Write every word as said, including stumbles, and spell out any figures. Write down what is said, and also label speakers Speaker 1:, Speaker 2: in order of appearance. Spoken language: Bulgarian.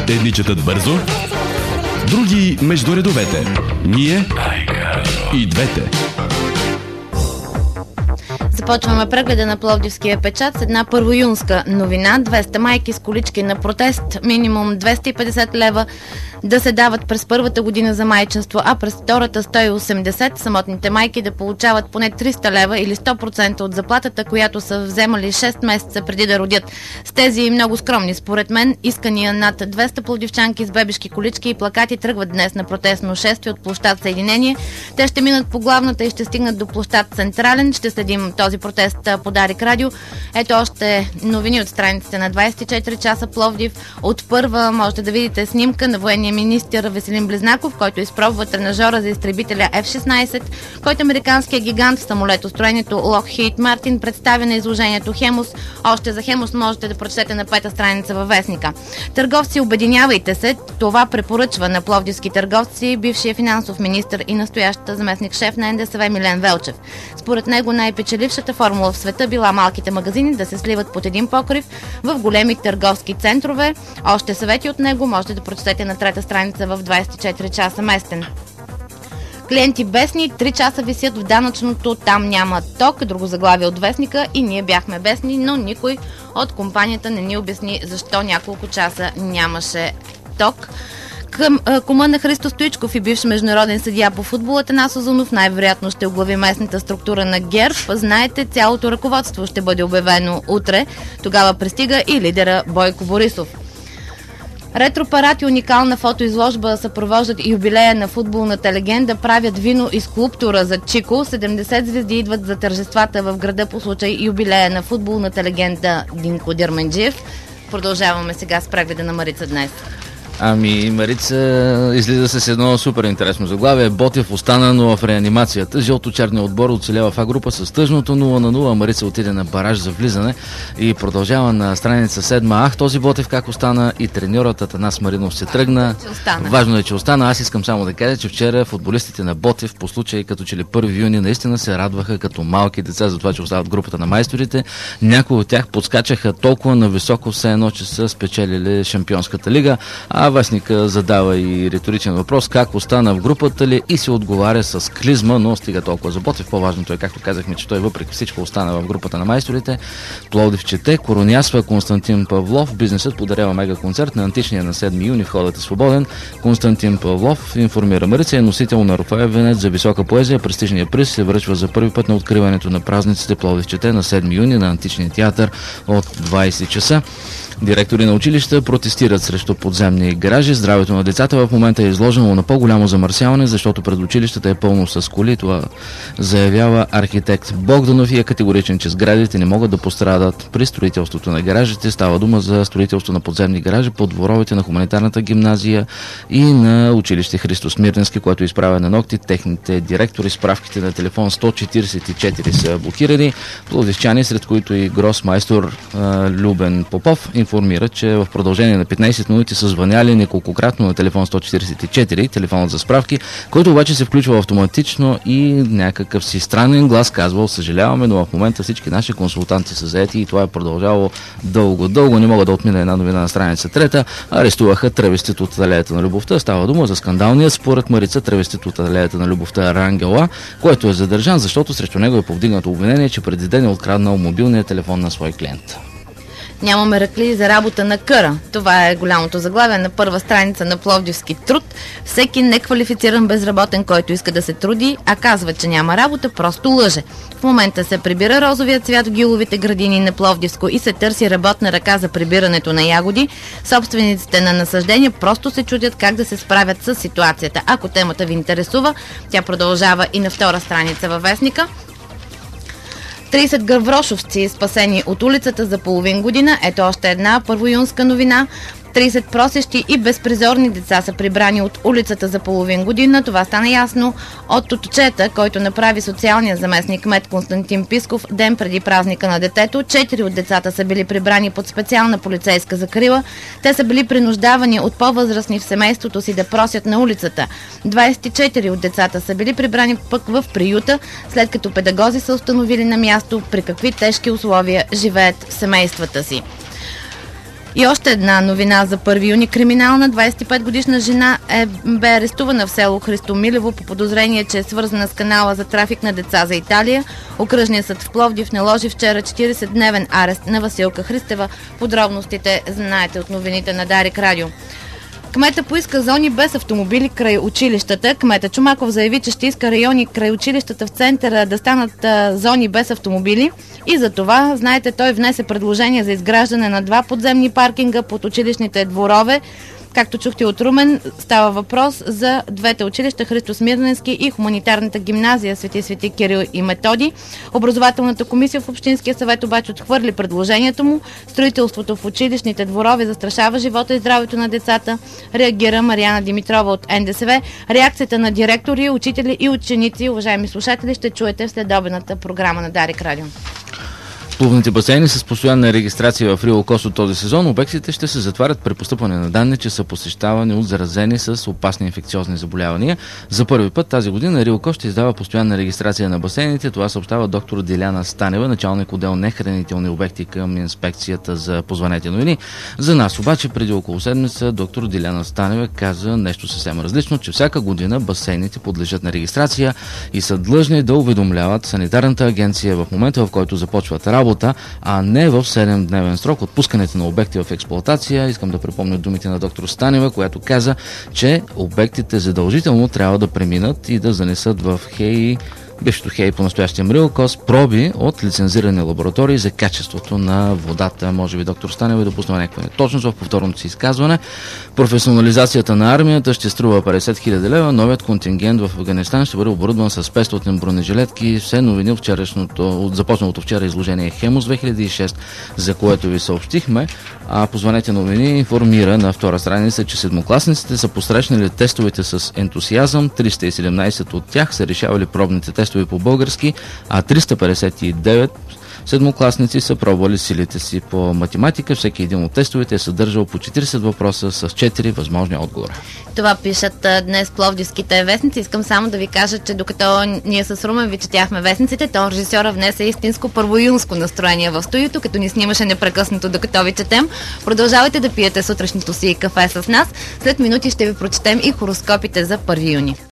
Speaker 1: Едни четат бързо, други между редовете. Ние и двете.
Speaker 2: Започваме прегледа на Пловдивския печат с една първоюнска новина. двеста майки с колички на протест, минимум двеста и петдесет лева да се дават през първата година за майчинство, а през втората сто и осемдесет, самотните майки да получават поне триста лева или сто процента от заплатата, която са вземали шест месеца преди да родят. С тези много скромни, според мен, искания над двеста пловдивчанки с бебешки колички и плакати тръгват днес на протестно шествие от площад Съединение. Те ще минат по главната и ще стигнат до площад Централен. Ще следим този протест по Дарик Радио. Ето още новини от страниците на двайсет и четири часа Пловдив. От първа можете да видите снимка на военния министър Веселин Близнаков, който изпробва тренажора за изтребителя Еф шестнайсет, който американският гигант в самолетостроението Lockheed Martin представя на изложението Хемус. Още за Хемус можете да прочетете на пета страница във вестника. Търговци, обединявайте се. Това препоръчва на пловдивски търговци бившия финансов министър и настоящата заместник шеф на Ен Де Ес Ве Милен Велчев. Според него най-печелившата формула в света била малките магазини да се сливат под един покрив в големи търговски центрове. Още съвети от него можете да прочетете на трета страница в двайсет и четири часа местен. Клиенти бесни, три часа висят в данъчното, там няма ток, друго заглавие от вестника, и ние бяхме бесни, но никой от компанията не ни обясни защо няколко часа нямаше ток. Към кума на Христо Стоичков и бивш международен съдия по футбол Атанас Узунов най-вероятно ще оглави местната структура на ГЕРБ. Знаете, цялото ръководство ще бъде обявено утре. Тогава пристига и лидера Бойко Борисов. Ретропарат и уникална фотоизложба съпровождат юбилея на футболната легенда, правят вино и скулптура за Чико. седемдесет звезди идват за тържествата в града по случай юбилея на футболната легенда Динко Дирменджиев. Продължаваме сега с прегледа на Марица днес.
Speaker 3: Ами, Марица излиза с едно супер интересно заглавие. Ботев остана, но в реанимацията. Жълто-черният отбор оцелява в А група с тъжното нула на нула. Марица отиде на бараж за влизане и продължава на страница седма. Ах, този Ботев как остана, и треньорът Атанас Маринов се тръгна. Важно е, че остана. Аз искам само да кажа, че вчера футболистите на Ботев по случай като че ли първи юни наистина се радваха като малки деца за това, че остават групата на майсторите. Някои от тях подскачаха толкова нависоко, все едно, че са спечелили Шампионската лига. А вестника задава и риторичен въпрос: как остана в групата ли, и се отговаря с клизма, но стига толкова за Ботев. По-важното е, както казахме, че той въпреки всичко остана в групата на майсторите. Пловдив чете, коронясва Константин Павлов. Бизнесът подарява мега концерт на античния на седми юни. Входът е свободен. Константин Павлов информира Марица, е носител на Руфаев венец за висока поезия. Престижният приз се връчва за първи път на откриването на празниците Пловдив чете на седми юни на античния театър от двайсет часа. Директори на училища протестират срещу подземни гаражи. Здравето на децата в момента е изложено на по-голямо замърсяване, защото пред училищата е пълно с коли. Това заявява архитект Богданов и е категоричен, че сградите не могат да пострадат при строителството на гаражите. Става дума за строителство на подземни гаражи под дворовете на хуманитарната гимназия и на училище Христо Смирненски, което изправя на ногти техните директори. Справките на телефон сто четирийсет и четири са блокирани. Пловдивчани, сред които и гросмайстор Любен Попов, информира, че в продължение на петнайсет минути са звъняли неколкократно на телефон сто четирийсет и четири, телефонът за справки, който обаче се включва автоматично и някакъв си странен глас казвал: съжаляваме, но в момента всички наши консултанти са заети, и това е продължало дълго-дълго. Не мога да отмина една новина на страница трета. Арестуваха травестит от алеята на любовта. Става дума за скандалният според Марица травестит от алеята на любовта Рангела, който е задържан, защото срещу него е повдигнато обвинение, че преди ден е откраднал мобилния телефон на свой клиент.
Speaker 2: Няма меракли за работа на къра. Това е голямото заглавие на първа страница на Пловдивски труд. Всеки неквалифициран безработен, който иска да се труди, а казва, че няма работа, просто лъже. В момента се прибира розовия цвят в гиловите градини на Пловдивско и се търси работна ръка за прибирането на ягоди. Собствениците на насъждения просто се чудят как да се справят с ситуацията. Ако темата ви интересува, тя продължава и на втора страница във вестника. трийсет гаврошовци спасени от улицата за половин година. Ето още една първоюнска новина. трийсет просещи и безпризорни деца са прибрани от улицата за половин година. Това стана ясно от отчета, който направи социалния заместник кмет Константин Писков ден преди празника на детето. Четири от децата са били прибрани под специална полицейска закрила. Те са били принуждавани от по-възрастни в семейството си да просят на улицата. двайсет и четири от децата са били прибрани пък в приюта, след като педагози са установили на място при какви тежки условия живеят семействата си. И още една новина за първи юни. Криминална двадесет и пет годишна жена е, бе арестувана в село Христомилево по подозрение, че е свързана с канала за трафик на деца за Италия. Окръжният съд в Пловдив наложи вчера четиридесетдневен арест на Василка Христева. Подробностите знаете от новините на Дарик Радио. Кмета поиска зони без автомобили край училищата. Кмета Чомаков заяви, че ще иска райони край училищата в центъра да станат а, зони без автомобили. И за това, знаете, той внесе предложение за изграждане на два подземни паркинга под училищните дворове. Както чухте от Румен, става въпрос за двете училища Христо Смирненски и хуманитарната гимназия Свети Свети Кирил и Методи. Образователната комисия в Общинския съвет обаче отхвърли предложението му. Строителството в училищните дворове застрашава живота и здравето на децата. Реагира Мариана Димитрова от Н Д С В. Реакцията на директори, учители и ученици, уважаеми слушатели, ще чуете в следобедната програма на Дарик Радио.
Speaker 3: Плувните басейни с постоянна регистрация в Рио Кос от този сезон, обектите ще се затварят при постъпване на данни, че са посещавани от заразени с опасни инфекциозни заболявания. За първи път тази година Рио Кос ще издава постоянна регистрация на басейните. Това съобщава доктор Диляна Станева, началник отдел нехранителни обекти към инспекцията за позвънете новини. За нас обаче преди около седмица доктор Диляна Станева каза нещо съвсем различно, че всяка година басейните подлежат на регистрация и са длъжни да уведомляват санитарната агенция в момента, в който започват работа, а не в седемдневен срок от пускането на обекти в експлоатация. Искам да припомня думите на доктор Станева, която каза, че обектите задължително трябва да преминат и да занесат в ХЕИ, бившето ХЕИ по настоящия Рио Кос, проби от лицензирани лаборатории за качеството на водата. Може би доктор Станева да допусна някаква неточност в повторното си изказване. Професионализацията на армията ще струва петдесет хиляди лева. Новият контингент в Афганистан ще бъде оборудван с петстотин бронежилетки. Все новини от вчерашното, от започналото вчера изложение Хемус две хиляди и шест, за което ви съобщихме. А позвънете новини информира на втора страница, че седмокласниците са посрещнали тестовете с ентусиазъм. триста и седемнадесет от тях са решавали пробните тестове по български, а триста петдесет и девет седмокласници са пробвали силите си по математика. Всеки един от тестовете е съдържал по четиридесет въпроса с четири възможни отговора.
Speaker 2: Това пишат а, днес пловдивските вестници. Искам само да ви кажа, че докато ние с Румен ви четяхме вестниците, то режисьора внесе истинско първоюнско настроение в студиото, като ни снимаше непрекъснато докато ви четем. Продължавайте да пиете сутрешното си кафе с нас. След минути ще ви прочетем и хороскопите за първи юни.